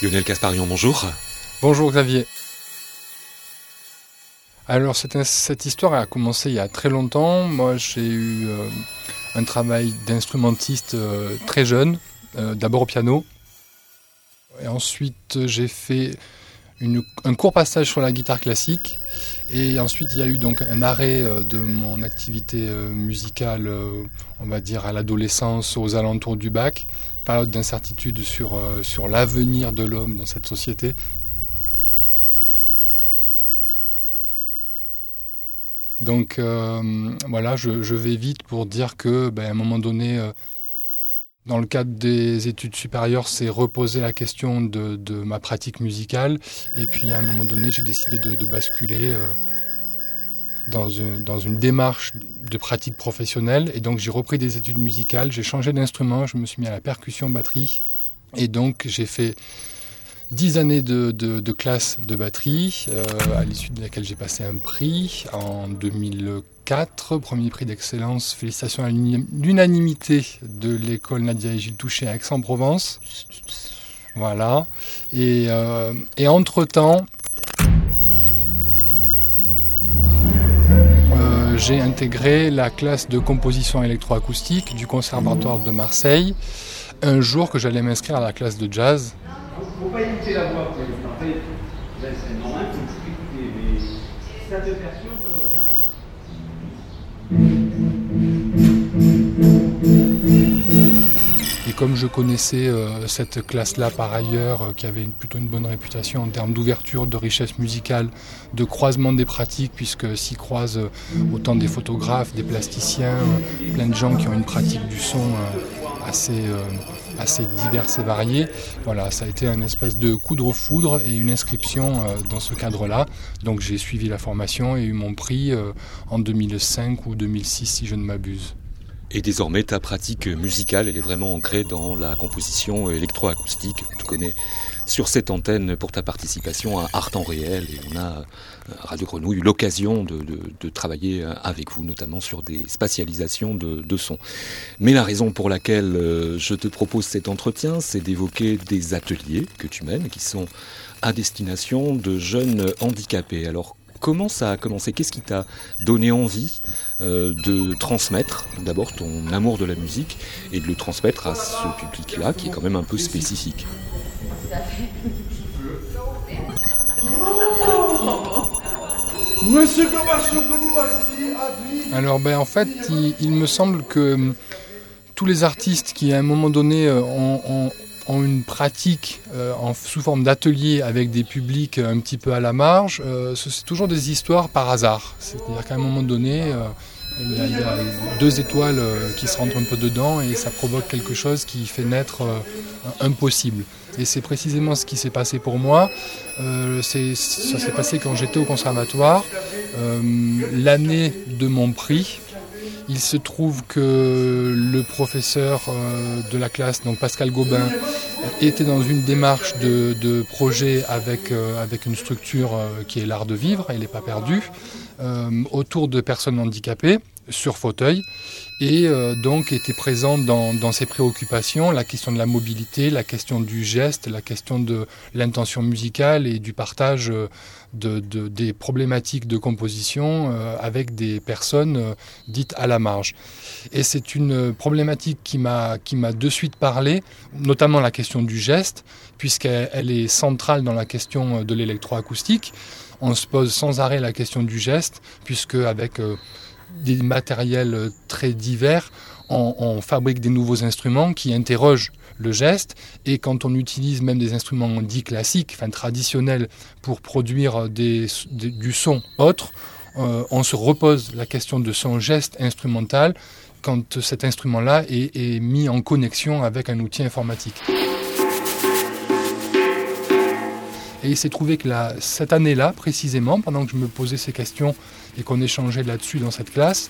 Lionel Casparian, bonjour. Bonjour Xavier. Alors cette histoire a commencé il y a très longtemps. Moi j'ai eu un travail d'instrumentiste très jeune, d'abord au piano. Et ensuite j'ai fait un court passage sur la guitare classique. Et ensuite il y a eu donc un arrêt de mon activité musicale, on va dire à l'adolescence, aux alentours du bac. Période d'incertitude sur l'avenir de l'homme dans cette société. Donc voilà, je vais vite pour dire que à un moment donné, dans le cadre des études supérieures, c'est reposer la question de ma pratique musicale. Et puis à un moment donné, j'ai décidé de basculer dans une démarche de pratique professionnelle. Et donc j'ai repris des études musicales, j'ai changé d'instrument, je me suis mis à la percussion batterie. Et donc j'ai fait 10 années de classe de batterie, à l'issue de laquelle j'ai passé un prix en 2004, premier prix d'excellence, félicitations à l'unanimité de l'école Nadia et Gilles Touché à Aix-en-Provence. Voilà. Et entre-temps, j'ai intégré la classe de composition électroacoustique du Conservatoire de Marseille, un jour que j'allais m'inscrire à la classe de jazz. Faut pas écouter la voix, après, c'est normal, faut tout écouter, mais si ça te perturbe. Et comme je connaissais cette classe-là par ailleurs, qui avait plutôt une bonne réputation en termes d'ouverture, de richesse musicale, de croisement des pratiques, puisque s'y croisent autant des photographes, des plasticiens, plein de gens qui ont une pratique du son assez diverses et variées. Voilà, ça a été un espèce de coup de foudre et une inscription dans ce cadre-là. Donc j'ai suivi la formation et eu mon prix en 2005 ou 2006 si je ne m'abuse. Et désormais, ta pratique musicale, elle est vraiment ancrée dans la composition électroacoustique. On te connaît sur cette antenne pour ta participation à Art en réel. Et on a, à Radio Grenouille, eu l'occasion de travailler avec vous, notamment sur des spatialisations de son. Mais la raison pour laquelle je te propose cet entretien, c'est d'évoquer des ateliers que tu mènes, qui sont à destination de jeunes handicapés. Alors, comment ça a commencé ? Qu'est-ce qui t'a donné envie de transmettre d'abord ton amour de la musique et de le transmettre à ce public-là qui est quand même un peu spécifique ? Alors en fait, il me semble que tous les artistes qui à un moment donné ont une pratique sous forme d'atelier avec des publics un petit peu à la marge, c'est toujours des histoires par hasard. C'est-à-dire qu'à un moment donné, il y a deux étoiles qui se rentrent un peu dedans et ça provoque quelque chose qui fait naître un possible. Et c'est précisément ce qui s'est passé pour moi. Ça s'est passé quand j'étais au conservatoire, l'année de mon prix. Il se trouve que le professeur de la classe, donc Pascal Gobin, était dans une démarche de projet avec une structure qui est l'Art de Vivre, elle n'est pas perdue, autour de personnes handicapées, sur fauteuil, et donc était présent dans ses préoccupations la question de la mobilité, la question du geste, la question de l'intention musicale et du partage des problématiques de composition avec des personnes dites à la marge. Et c'est une problématique qui m'a de suite parlé, notamment la question du geste, puisqu'elle est centrale dans la question de l'électroacoustique. On se pose sans arrêt la question du geste, puisque avec des matériels très divers, on fabrique des nouveaux instruments qui interrogent le geste, et quand on utilise même des instruments dits classiques, traditionnels, pour produire du son autre, on se repose la question de son geste instrumental quand cet instrument-là est mis en connexion avec un outil informatique. Et il s'est trouvé que cette année-là, précisément, pendant que je me posais ces questions et qu'on échangeait là-dessus dans cette classe,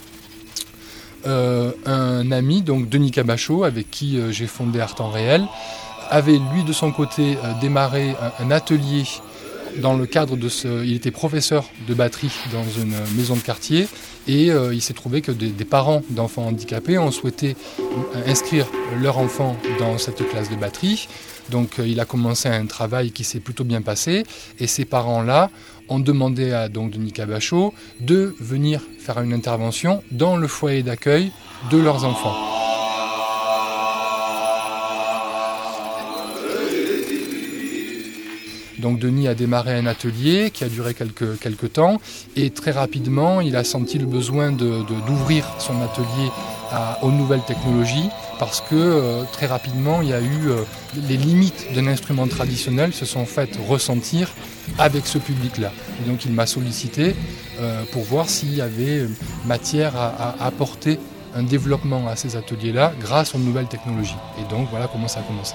un ami, donc Denis Cabachot, avec qui j'ai fondé Art en réel, avait lui de son côté démarré un atelier dans le cadre il était professeur de batterie dans une maison de quartier et il s'est trouvé que des parents d'enfants handicapés ont souhaité inscrire leur enfant dans cette classe de batterie. Donc il a commencé un travail qui s'est plutôt bien passé et ces parents-là ont demandé à donc Denis Cabachot de venir faire une intervention dans le foyer d'accueil de leurs enfants. Donc Denis a démarré un atelier qui a duré quelques temps et très rapidement il a senti le besoin d'ouvrir son atelier aux nouvelles technologies parce que très rapidement il y a eu les limites d'un instrument traditionnel se sont faites ressentir avec ce public-là. Et donc il m'a sollicité pour voir s'il y avait matière à apporter un développement à ces ateliers-là grâce aux nouvelles technologies. Et donc voilà comment ça a commencé.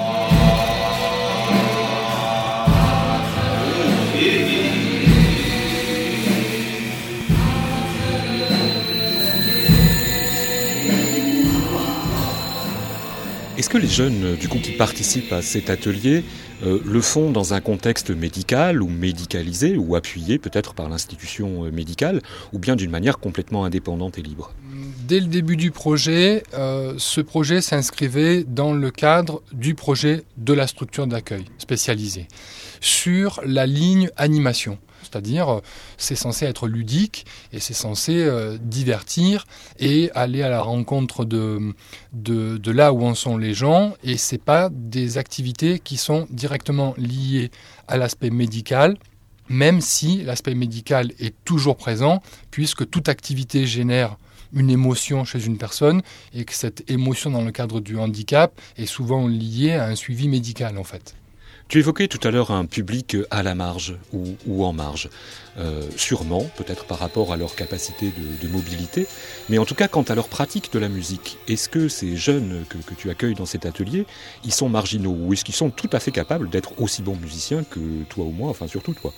Est-ce que les jeunes du coup, qui participent à cet atelier le font dans un contexte médical ou médicalisé ou appuyé peut-être par l'institution médicale ou bien d'une manière complètement indépendante et libre ? Dès le début du projet, ce projet s'inscrivait dans le cadre du projet de la structure d'accueil spécialisée sur la ligne animation. C'est-à-dire, c'est censé être ludique et c'est censé divertir et aller à la rencontre de là où en sont les gens. Et ce n'est pas des activités qui sont directement liées à l'aspect médical, même si l'aspect médical est toujours présent, puisque toute activité génère une émotion chez une personne et que cette émotion dans le cadre du handicap est souvent liée à un suivi médical en fait. Tu évoquais tout à l'heure un public à la marge ou en marge, sûrement, peut-être par rapport à leur capacité de mobilité, mais en tout cas quant à leur pratique de la musique. Est-ce que ces jeunes que tu accueilles dans cet atelier, ils sont marginaux ou est-ce qu'ils sont tout à fait capables d'être aussi bons musiciens que toi ou moi, enfin surtout toi ?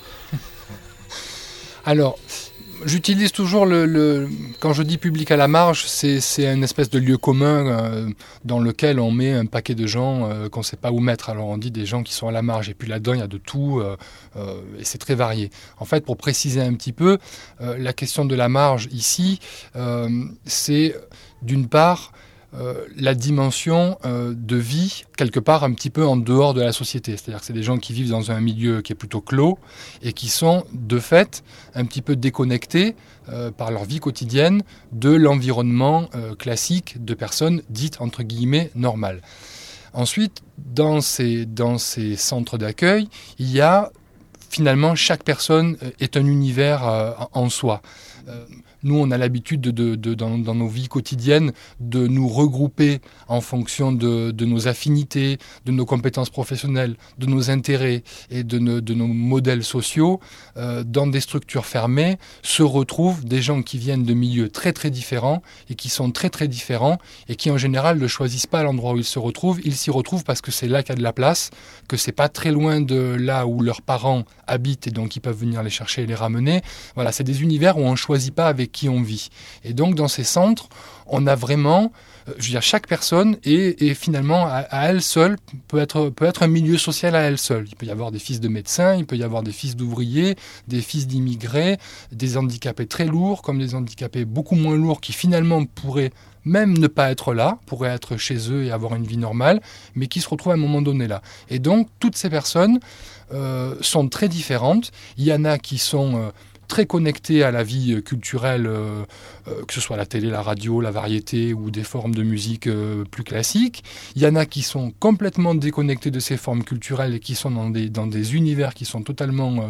Alors, j'utilise toujours quand je dis public à la marge, c'est une espèce de lieu commun dans lequel on met un paquet de gens qu'on ne sait pas où mettre. Alors on dit des gens qui sont à la marge et puis là-dedans il y a de tout et c'est très varié. En fait, pour préciser un petit peu, la question de la marge ici, c'est d'une part la dimension de vie quelque part un petit peu en dehors de la société. C'est-à-dire que c'est des gens qui vivent dans un milieu qui est plutôt clos et qui sont de fait un petit peu déconnectés par leur vie quotidienne de l'environnement classique de personnes dites entre guillemets normales. Ensuite, dans ces centres d'accueil, il y a finalement chaque personne est un univers en soi. Nous, on a l'habitude dans nos vies quotidiennes de nous regrouper en fonction de nos affinités, de nos compétences professionnelles, de nos intérêts et de nos modèles sociaux. Dans des structures fermées se retrouvent des gens qui viennent de milieux très très différents et qui sont très très différents et qui en général ne choisissent pas l'endroit où ils se retrouvent. Ils s'y retrouvent parce que c'est là qu'il y a de la place, que c'est pas très loin de là où leurs parents habitent et donc ils peuvent venir les chercher et les ramener. Voilà, c'est des univers où on ne choisit pas avec qui on vit. Et donc dans ces centres, on a vraiment, chaque personne est finalement à elle seule, peut être un milieu social à elle seule. Il peut y avoir des fils de médecins, il peut y avoir des fils d'ouvriers, des fils d'immigrés, des handicapés très lourds, comme des handicapés beaucoup moins lourds qui finalement pourraient même ne pas être là, pourraient être chez eux et avoir une vie normale, mais qui se retrouvent à un moment donné là. Et donc toutes ces personnes sont très différentes. Il y en a qui sont très connectés à la vie culturelle, que ce soit la télé, la radio, la variété ou des formes de musique plus classiques. Il y en a qui sont complètement déconnectés de ces formes culturelles et qui sont dans des univers qui sont totalement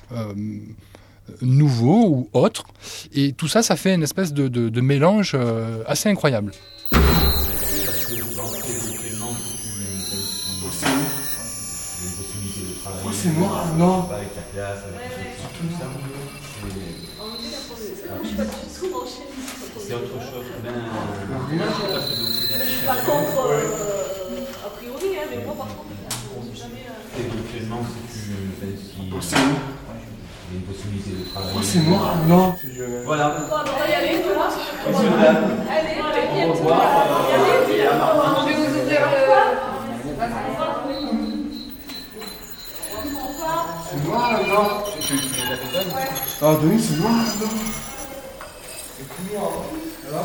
nouveaux ou autres. Et tout ça, ça fait une espèce de mélange assez incroyable. C'est moi, non. C'est autre chose. Par contre, a priori, mais moi par contre, jamais. Éventuellement, si il y a une possibilité de travailler. C'est moi, non. Voilà. On va y aller, voilà. Allez, au revoir. Je vais vous ouvrir C'est moi, noir. Ah, Denis, c'est noir, là. C'est tout noir. Là.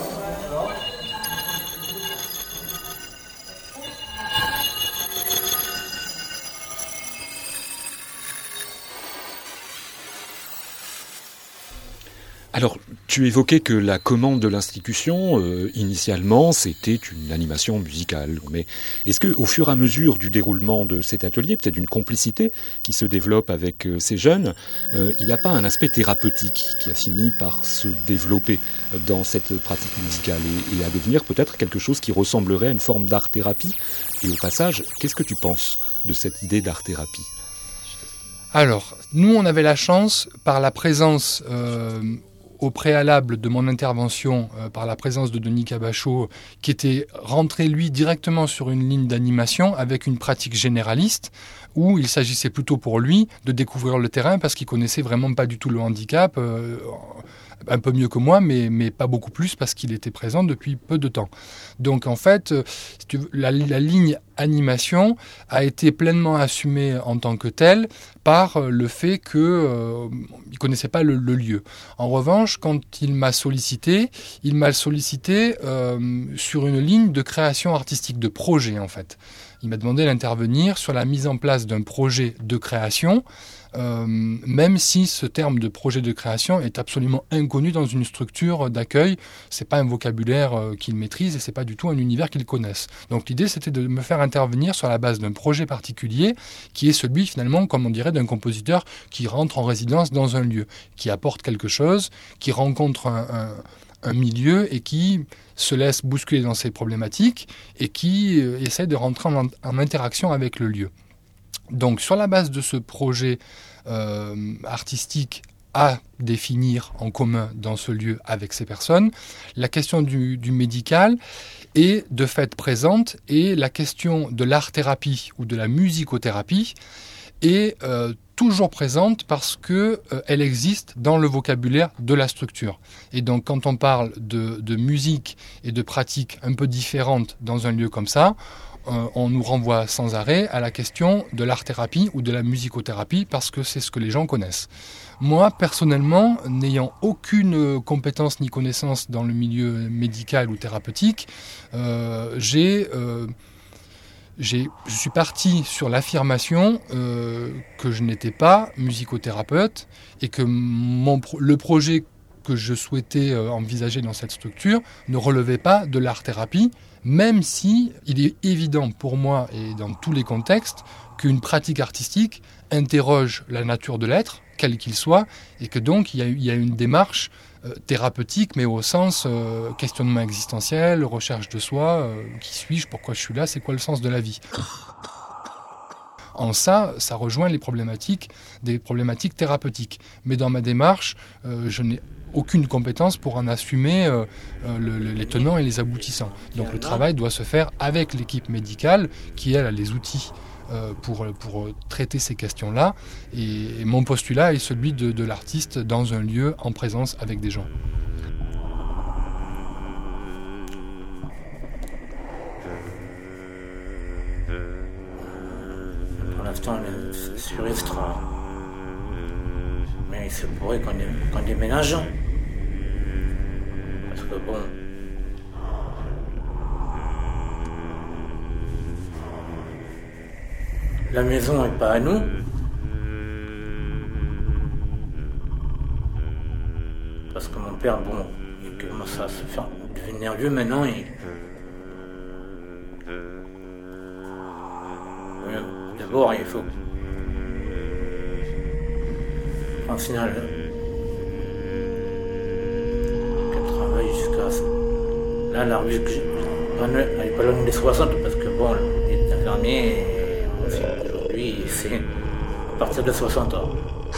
Alors, tu évoquais que la commande de l'institution, initialement, c'était une animation musicale. Mais est-ce que, au fur et à mesure du déroulement de cet atelier, peut-être d'une complicité qui se développe avec ces jeunes, il n'y a pas un aspect thérapeutique qui a fini par se développer dans cette pratique musicale et à devenir peut-être quelque chose qui ressemblerait à une forme d'art-thérapie? Et au passage, qu'est-ce que tu penses de cette idée d'art-thérapie? Alors, nous, on avait la chance, par la présence au préalable de mon intervention, par la présence de Denis Cabachot, qui était rentré, lui, directement sur une ligne d'animation avec une pratique généraliste, où il s'agissait plutôt pour lui de découvrir le terrain parce qu'il connaissait vraiment pas du tout le handicap, un peu mieux que moi, mais pas beaucoup plus parce qu'il était présent depuis peu de temps. Donc en fait, la ligne animation a été pleinement assumée en tant que telle par le fait qu'il ne connaissait pas le lieu. En revanche, quand il m'a sollicité sur une ligne de création artistique, de projet en fait. Il m'a demandé d'intervenir sur la mise en place d'un projet de création, même si ce terme de projet de création est absolument inconnu dans une structure d'accueil. C'est pas un vocabulaire qu'il maîtrise et c'est pas du tout un univers qu'il connaisse. Donc l'idée, c'était de me faire intervenir sur la base d'un projet particulier qui est celui finalement, comme on dirait, d'un compositeur qui rentre en résidence dans un lieu, qui apporte quelque chose, qui rencontre un milieu et qui se laisse bousculer dans ses problématiques et qui essaie de rentrer en interaction avec le lieu. Donc sur la base de ce projet artistique à définir en commun dans ce lieu avec ces personnes, la question du médical est de fait présente et la question de l'art-thérapie ou de la musicothérapie est toujours présente parce qu'elle existe dans le vocabulaire de la structure. Et donc quand on parle de musique et de pratiques un peu différentes dans un lieu comme ça, on nous renvoie sans arrêt à la question de l'art-thérapie ou de la musicothérapie parce que c'est ce que les gens connaissent. Moi, personnellement, n'ayant aucune compétence ni connaissance dans le milieu médical ou thérapeutique, je suis parti sur l'affirmation que je n'étais pas musicothérapeute et que le projet que je souhaitais envisager dans cette structure ne relevait pas de l'art-thérapie, même si il est évident pour moi et dans tous les contextes qu'une pratique artistique interroge la nature de l'être, quel qu'il soit, et que donc il y a une démarche thérapeutique, mais au sens questionnement existentiel, recherche de soi, qui suis-je, pourquoi je suis là, c'est quoi le sens de la vie. En ça rejoint des problématiques thérapeutiques. Mais dans ma démarche, je n'ai aucune compétence pour en assumer les tenants et les aboutissants. Donc le travail doit se faire avec l'équipe médicale qui, elle, a les outils pour traiter ces questions-là. Et mon postulat est celui de l'artiste dans un lieu en présence avec des gens. Pour l'instant, on est sur Extra. Mais il se pourrait qu'on déménage. Parce que bon... La maison n'est pas à nous. Parce que mon père, bon, il commence à se faire devenir vieux maintenant. D'abord, il faut en finale qu'elle travaille jusqu'à... Là, la revue que j'ai... Elle n'est pas loin des 60 parce que bon, il est infirmier. Aujourd'hui, c'est à partir de 60 ans.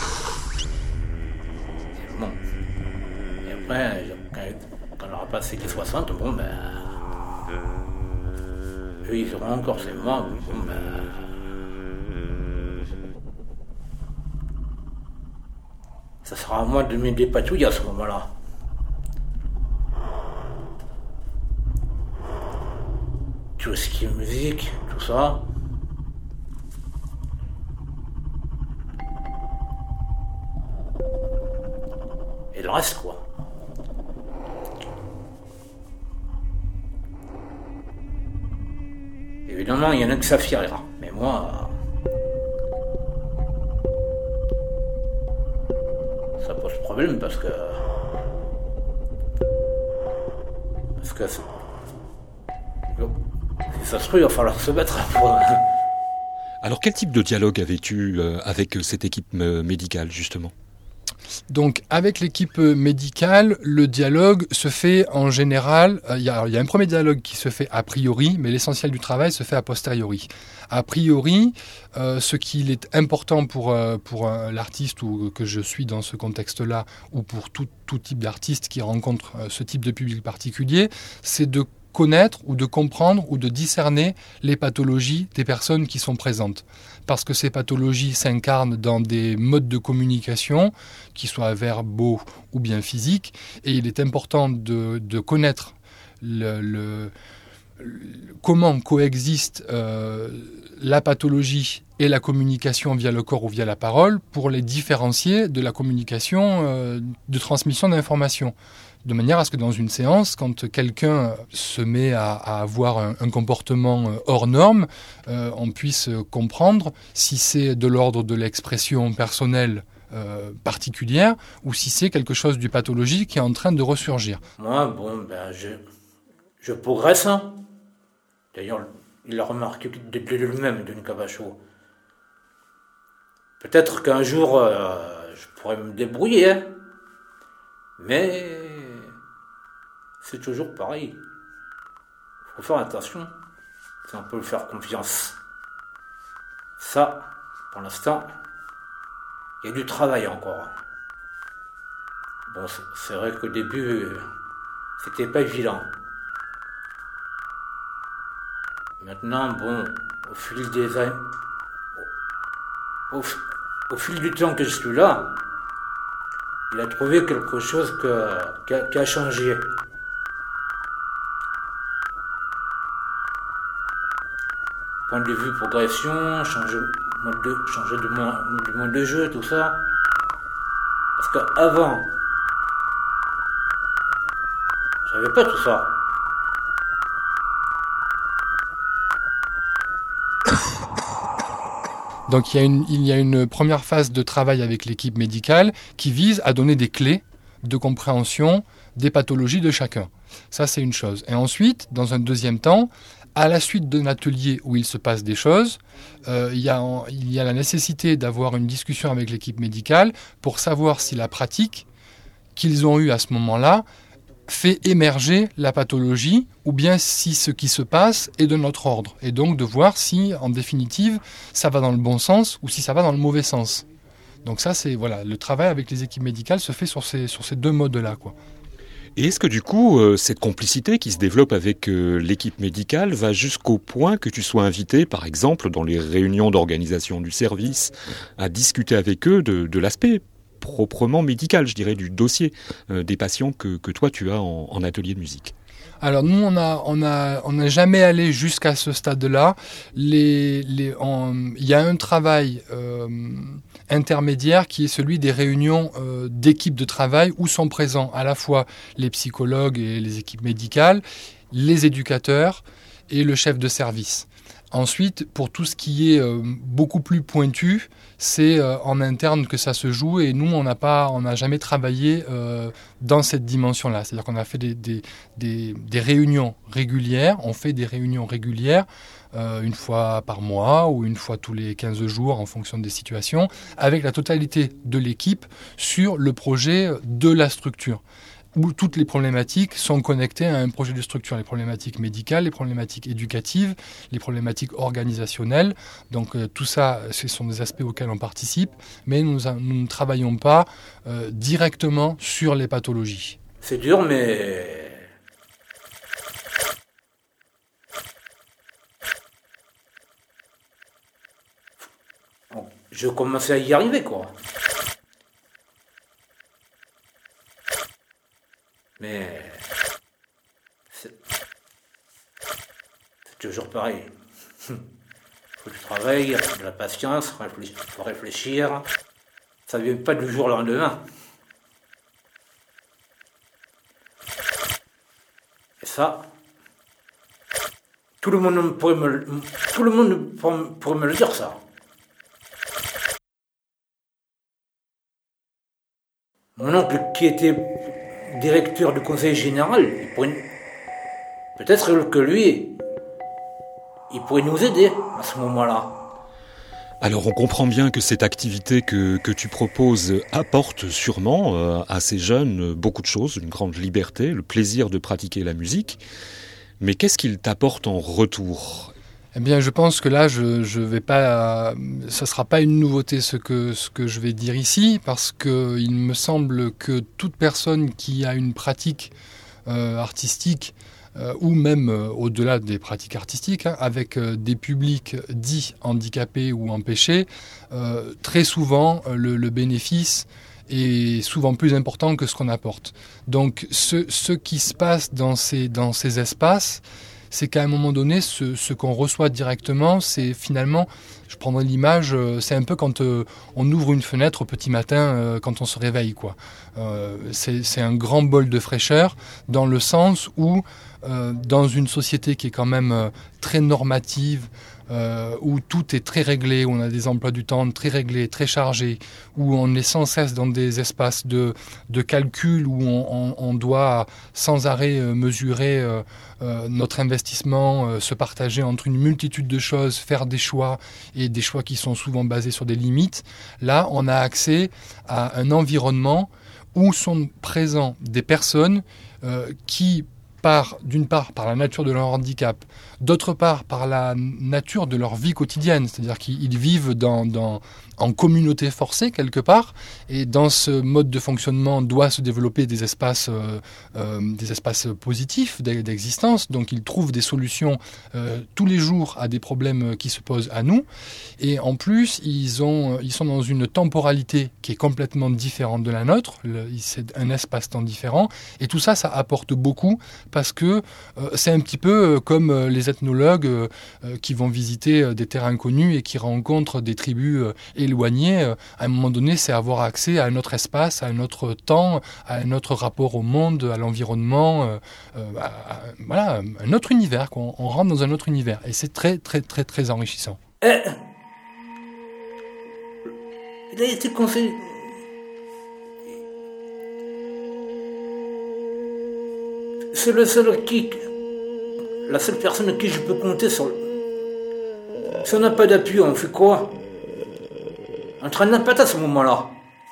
Bon. Et après, quand on aura passé les 60, bon ben... eux, ils auront encore ces morts. Bon ben... Ça sera à moi de me dépatouiller à ce moment-là. Tout ce qui est musique, tout ça. reste, quoi. Évidemment, il y en a que ça firera. Mais moi, ça pose problème parce que si ça se trouve, il va falloir se battre pour... Alors quel type de dialogue avais-tu avec cette équipe médicale justement ? Donc avec l'équipe médicale, le dialogue se fait en général, il y a un premier dialogue qui se fait a priori, mais l'essentiel du travail se fait a posteriori. A priori, ce qu'il est important pour l'artiste ou que je suis dans ce contexte-là, ou pour tout type d'artiste qui rencontre ce type de public particulier, c'est de connaître ou de comprendre ou de discerner les pathologies des personnes qui sont présentes. Parce que ces pathologies s'incarnent dans des modes de communication, qui soient verbaux ou bien physiques, et il est important de connaître comment coexiste la pathologie et la communication via le corps ou via la parole pour les différencier de la communication de transmission d'informations. De manière à ce que dans une séance, quand quelqu'un se met à avoir un comportement hors norme, on puisse comprendre si c'est de l'ordre de l'expression personnelle particulière ou si c'est quelque chose du pathologique qui est en train de ressurgir. Moi, je progresse. Hein. D'ailleurs, il a remarqué de lui-même, Denis Cabacho. Peut-être qu'un jour, je pourrais me débrouiller, hein. Mais c'est toujours pareil. Il faut faire attention si on peut lui faire confiance. Ça, pour l'instant, il y a du travail encore. Bon, c'est vrai qu'au début, c'était pas évident. Maintenant, bon, au fil des années, au fil du temps que je suis là, il a trouvé quelque chose qui a changé. Point de vue progression, changer de mode de jeu, tout ça. Parce qu'avant, j'avais pas tout ça. Donc il y a une première phase de travail avec l'équipe médicale qui vise à donner des clés de compréhension des pathologies de chacun. Ça, c'est une chose. Et ensuite, dans un deuxième temps, à la suite d'un atelier où il se passe des choses, il y a la nécessité d'avoir une discussion avec l'équipe médicale pour savoir si la pratique qu'ils ont eue à ce moment-là fait émerger la pathologie ou bien si ce qui se passe est de notre ordre. Et donc de voir si, en définitive, ça va dans le bon sens ou si ça va dans le mauvais sens. Donc ça, c'est le travail avec les équipes médicales se fait sur ces deux modes-là, quoi. Et est-ce que du coup, cette complicité qui se développe avec l'équipe médicale va jusqu'au point que tu sois invité, par exemple, dans les réunions d'organisation du service, à discuter avec eux de l'aspect proprement médical, je dirais, du dossier des patients que toi tu as en atelier de musique? Alors nous, on n'a jamais allé jusqu'à ce stade-là. Il y a un travail intermédiaire qui est celui des réunions d'équipes de travail où sont présents à la fois les psychologues et les équipes médicales, les éducateurs et le chef de service. Ensuite, pour tout ce qui est beaucoup plus pointu, c'est en interne que ça se joue et nous, on n'a jamais travaillé dans cette dimension-là. C'est-à-dire qu'on a fait des réunions régulières, on fait des réunions régulières une fois par mois ou une fois tous les 15 jours en fonction des situations, avec la totalité de l'équipe sur le projet de la structure, où toutes les problématiques sont connectées à un projet de structure, les problématiques médicales, les problématiques éducatives, les problématiques organisationnelles. Donc tout ça, ce sont des aspects auxquels on participe, mais nous ne travaillons pas directement sur les pathologies. C'est dur, mais je commençais à y arriver, quoi. Mais c'est toujours pareil. Il faut du travail, il faut de la patience, il faut réfléchir. Ça ne vient pas du jour au lendemain. Ça, tout le monde pourrait me le dire, ça. Mon oncle, qui était directeur du conseil général, peut-être que lui, il pourrait nous aider à ce moment-là. Alors on comprend bien que cette activité que tu proposes apporte sûrement à ces jeunes beaucoup de choses, une grande liberté, le plaisir de pratiquer la musique. Mais qu'est-ce qu'il t'apporte en retour ? Eh bien, je pense que là, je vais pas, ça sera pas une nouveauté ce que je vais dire ici, parce que il me semble que toute personne qui a une pratique artistique ou même au-delà des pratiques artistiques, avec des publics dits handicapés ou empêchés, très souvent le bénéfice est souvent plus important que ce qu'on apporte. Donc ce qui se passe dans ces espaces, c'est qu'à un moment donné, ce qu'on reçoit directement, c'est finalement, je prendrai l'image, c'est un peu quand on ouvre une fenêtre au petit matin, quand on se réveille, quoi. C'est un grand bol de fraîcheur, dans le sens où, dans une société qui est quand même très normative, où tout est très réglé, où on a des emplois du temps très réglés, très chargés, où on est sans cesse dans des espaces de calcul, où on doit sans arrêt mesurer notre investissement, se partager entre une multitude de choses, faire des choix, et des choix qui sont souvent basés sur des limites. Là, on a accès à un environnement où sont présents des personnes qui, d'une part par la nature de leur handicap, d'autre part par la nature de leur vie quotidienne, c'est-à-dire qu'ils vivent en communauté forcée quelque part, et dans ce mode de fonctionnement doit se développer des espaces positifs d'existence, donc ils trouvent des solutions tous les jours à des problèmes qui se posent à nous, et en plus ils sont dans une temporalité qui est complètement différente de la nôtre, c'est un espace-temps différent, et tout ça apporte beaucoup, parce que c'est un petit peu comme les ethnologues qui vont visiter des terres inconnues et qui rencontrent des tribus éloignées. À un moment donné, c'est avoir accès à un autre espace, à un autre temps, à un autre rapport au monde, à l'environnement, voilà, un autre univers, quoi. On rentre dans un autre univers, et c'est très très très très enrichissant. Il a été conseillé. C'est la seule personne qui je peux compter sur. Si on n'a pas d'appui, on fait quoi? On traîne la patate à ce moment-là.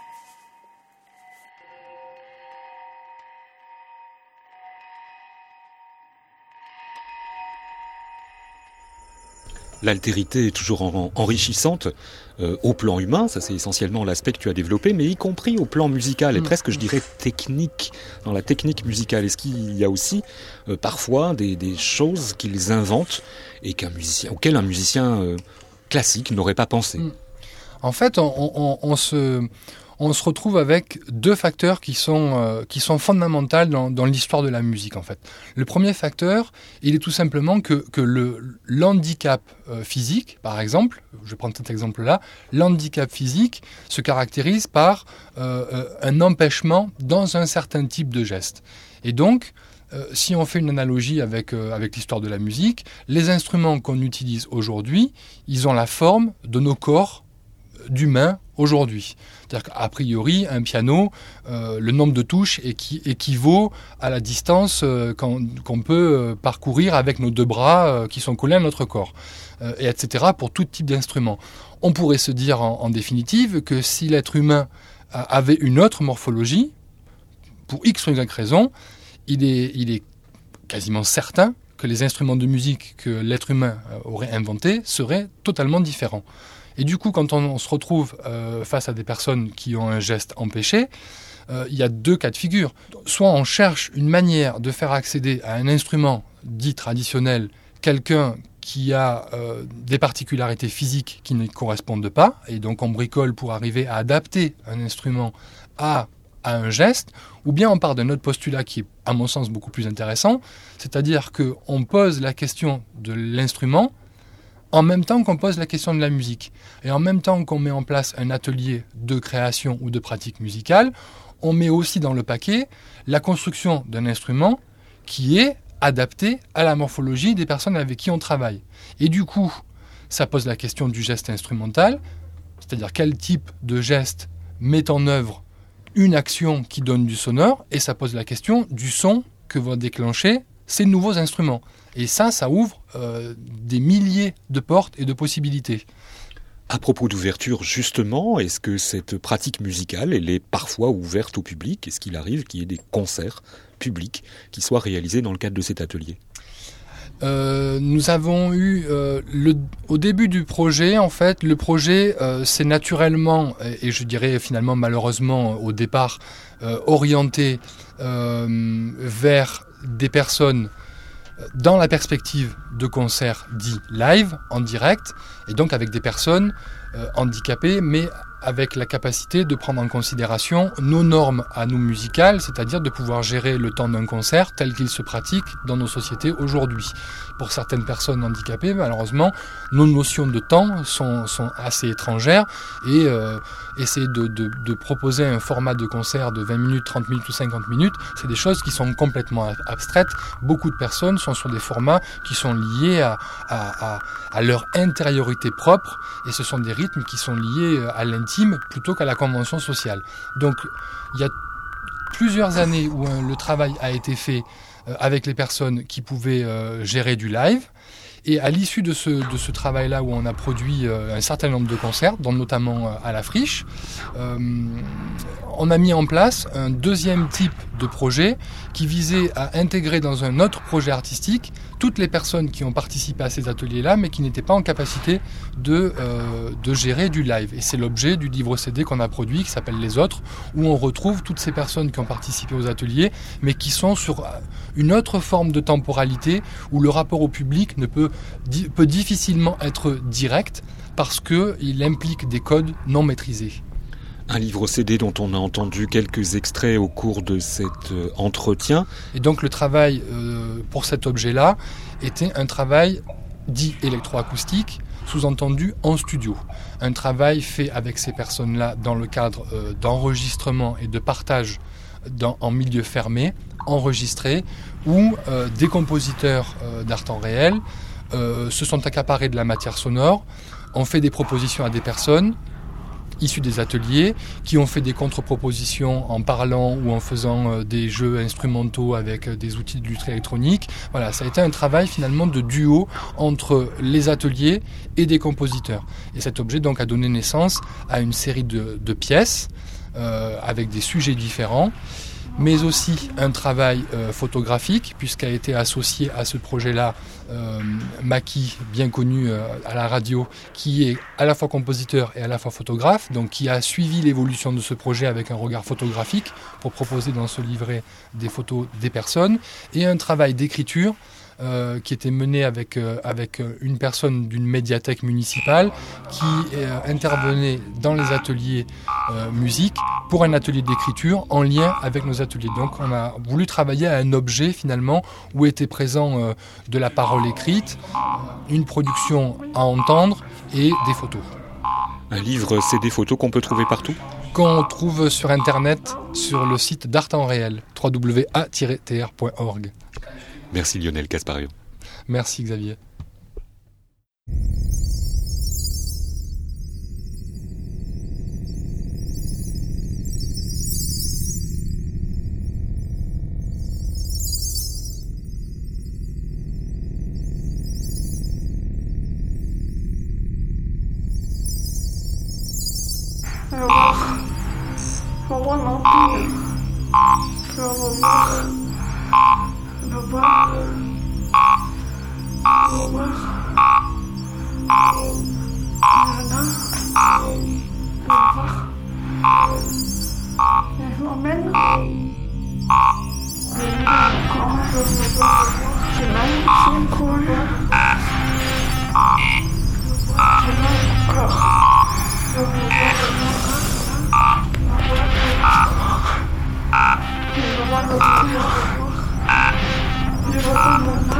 L'altérité est toujours enrichissante au plan humain, ça c'est essentiellement l'aspect que tu as développé, mais y compris au plan musical et presque je dirais technique, dans la technique musicale. Est-ce qu'il y a aussi parfois des choses qu'ils inventent et auxquelles un musicien classique n'aurait pas pensé? En fait, on se retrouve avec deux facteurs qui sont fondamentaux dans l'histoire de la musique, en fait. Le premier facteur, il est tout simplement que l'handicap physique, par exemple, je prends cet exemple-là, l'handicap physique se caractérise par un empêchement dans un certain type de geste. Et donc, si on fait une analogie avec l'histoire de la musique, les instruments qu'on utilise aujourd'hui, ils ont la forme de nos corps d'humains aujourd'hui. C'est-à-dire qu'a priori, un piano, le nombre de touches équivaut à la distance qu'on peut parcourir avec nos deux bras qui sont collés à notre corps, et etc. pour tout type d'instrument. On pourrait se dire en définitive que si l'être humain avait une autre morphologie, pour X ou Y raison, il est quasiment certain que les instruments de musique que l'être humain aurait inventés seraient totalement différents. Et du coup, quand on se retrouve face à des personnes qui ont un geste empêché, il y a deux cas de figure. Soit on cherche une manière de faire accéder à un instrument dit traditionnel quelqu'un qui a des particularités physiques qui ne correspondent pas, et donc on bricole pour arriver à adapter un instrument à un geste, ou bien on part d'un autre postulat qui est, à mon sens, beaucoup plus intéressant, c'est-à-dire qu'on pose la question de l'instrument en même temps qu'on pose la question de la musique. Et en même temps qu'on met en place un atelier de création ou de pratique musicale, on met aussi dans le paquet la construction d'un instrument qui est adapté à la morphologie des personnes avec qui on travaille. Et du coup, ça pose la question du geste instrumental, c'est-à-dire quel type de geste met en œuvre une action qui donne du sonore, et ça pose la question du son que vont déclencher ces nouveaux instruments. Et ça ouvre des milliers de portes et de possibilités. À propos d'ouverture, justement, est-ce que cette pratique musicale, elle est parfois ouverte au public ? Est-ce qu'il arrive qu'il y ait des concerts publics qui soient réalisés dans le cadre de cet atelier ? Nous avons eu, au début du projet, en fait, le projet s'est naturellement, et je dirais finalement malheureusement au départ, orienté vers des personnes dans la perspective de concerts dits live, en direct, et donc avec des personnes handicapées, mais avec la capacité de prendre en considération nos normes à nous musicales, c'est-à-dire de pouvoir gérer le temps d'un concert tel qu'il se pratique dans nos sociétés aujourd'hui. Pour certaines personnes handicapées, malheureusement, nos notions de temps sont assez étrangères, et essayer de proposer un format de concert de 20 minutes, 30 minutes ou 50 minutes, c'est des choses qui sont complètement abstraites. Beaucoup de personnes sont sur des formats qui sont liés à leur intériorité propre, et ce sont des rythmes qui sont liés à l'intime plutôt qu'à la convention sociale. Donc il y a plusieurs années où le travail a été fait avec les personnes qui pouvaient gérer du live. Et à l'issue de ce travail-là, où on a produit un certain nombre de concerts, dont notamment à la Friche, on a mis en place un deuxième type de projet qui visait à intégrer dans un autre projet artistique toutes les personnes qui ont participé à ces ateliers-là, mais qui n'étaient pas en capacité de gérer du live. Et c'est l'objet du livre CD qu'on a produit, qui s'appelle Les Autres, où on retrouve toutes ces personnes qui ont participé aux ateliers, mais qui sont sur une autre forme de temporalité, où le rapport au public peut difficilement être direct, parce qu'il implique des codes non maîtrisés. Un livre CD dont on a entendu quelques extraits au cours de cet entretien. Et donc le travail pour cet objet-là était un travail dit électroacoustique, sous-entendu en studio. Un travail fait avec ces personnes-là dans le cadre d'enregistrement et de partage en milieu fermé, enregistré, où des compositeurs d'art en réel se sont accaparés de la matière sonore, ont fait des propositions à des personnes issus des ateliers, qui ont fait des contre-propositions en parlant ou en faisant des jeux instrumentaux avec des outils de lutherie électronique. Voilà, ça a été un travail finalement de duo entre les ateliers et des compositeurs. Et cet objet donc a donné naissance à une série de pièces avec des sujets différents, mais aussi un travail photographique, puisqu'a été associé à ce projet-là Maki, bien connu à la radio, qui est à la fois compositeur et à la fois photographe, donc qui a suivi l'évolution de ce projet avec un regard photographique pour proposer dans ce livret des photos des personnes, et un travail d'écriture qui était mené avec une personne d'une médiathèque municipale qui intervenait dans les ateliers musique pour un atelier d'écriture en lien avec nos ateliers. Donc on a voulu travailler à un objet finalement où était présent de la parole écrite, une production à entendre et des photos. Un livre, c'est des photos qu'on peut trouver partout ? Qu'on trouve sur internet, sur le site d'Art en Réel, www.a-tr.org. Merci Lionel Caspario. Merci Xavier.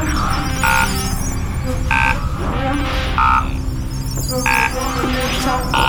Je